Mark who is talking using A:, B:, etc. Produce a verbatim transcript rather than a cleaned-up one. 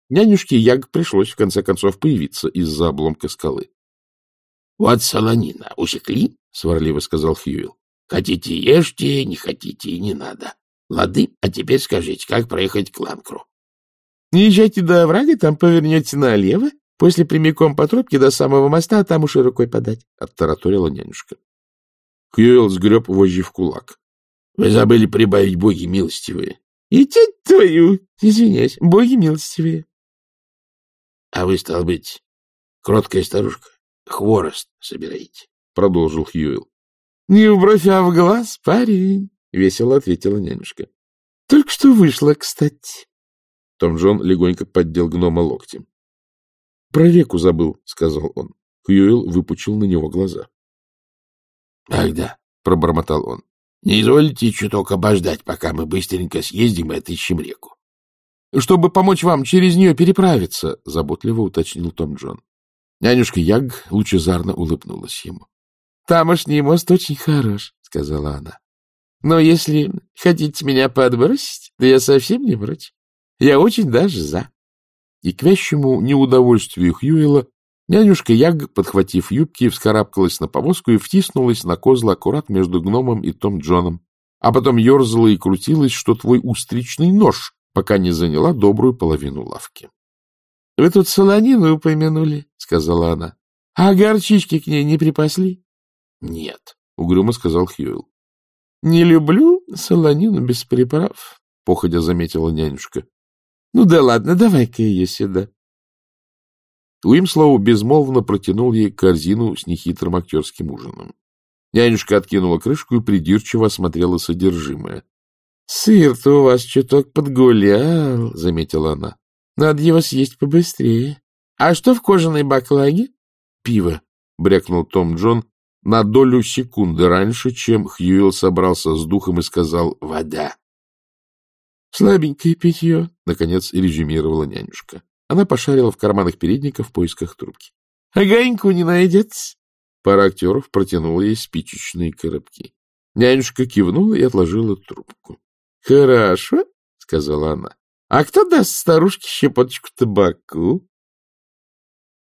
A: Нянюшке Яг пришлось, в конце концов, появиться из-за обломка скалы. — Вот солонина, усекли? — сварливо сказал Хьюилл. — Хотите — ешьте, не хотите — и не надо. Лады, а теперь скажите, как проехать к Ланкру? — Езжайте до оврага, там повернете налево, после прямиком по тропке до самого моста, а там уж и рукой подать, — оттараторила нянюшка. Хьюилл сгреб вожжи в кулак. — Вы забыли прибавить боги милостивые. — И теть твою, извиняюсь, боги милостивые. — А вы, стал быть, кроткая старушка, хворост собираете, — продолжил Хьюилл. — Не в бровь, а в глаз, парень, — весело ответила нянюшка. — Только что вышло, кстати. Том Джон легонько поддел гнома локтем. — Про реку забыл, — сказал он. Хьюилл выпучил на него глаза. — Ах да, — пробормотал он. — Не изволите чуток обождать, пока мы быстренько съездим и отыщем реку. — Чтобы помочь вам через нее переправиться, — заботливо уточнил Том Джон. Нянюшка Яг лучезарно улыбнулась ему. — Тамошний мост очень хорош, — сказала она. — Но если хотите меня подбросить, то я совсем не прочь. Я очень даже за. И к вящему неудовольствию Хьюилла нянюшка Яг, подхватив юбки, вскарабкалась на повозку и втиснулась на козла аккурат между гномом и Том Джоном, а потом ерзала и крутилась, что твой устричный нож, пока не заняла добрую половину лавки. — Вы тут солонину упомянули, — сказала она. — А горчички к ней не припасли? — Нет, — угрюмо сказал Хьюилл. — Не люблю солонину без приправ, — походя заметила нянюшка. — Ну да ладно, давай-ка ее сюда. Уимслоу безмолвно протянул ей корзину с нехитрым актерским ужином. Нянюшка откинула крышку и придирчиво осмотрела содержимое. — Сыр-то у вас чуток подгулял, — заметила она. — Надо его съесть побыстрее. — А что в кожаной баклаге? — Пиво, — брякнул Том Джон на долю секунды раньше, чем Хьюилл собрался с духом и сказал «вода». — Слабенькое питье, — наконец резюмировала нянюшка. Она пошарила в карманах передника в поисках трубки. — Огоньку не найдется? Пара актеров протянула ей спичечные коробки. Нянюшка кивнула и отложила трубку. — Хорошо, — сказала она. — А кто даст старушке щепоточку табаку?